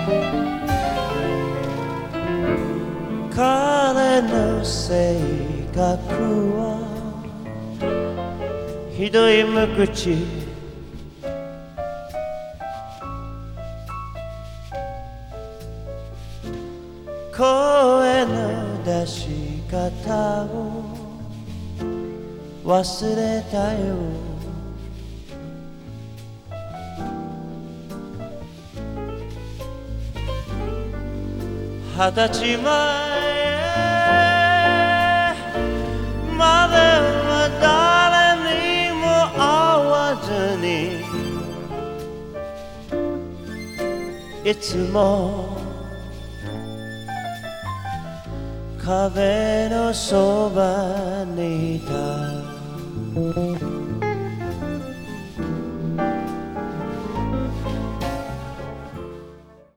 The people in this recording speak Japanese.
彼の性格はひどい無口、声の出し方を忘れたよ。20歳前までは誰にも会わずにいつも壁のそばにいた。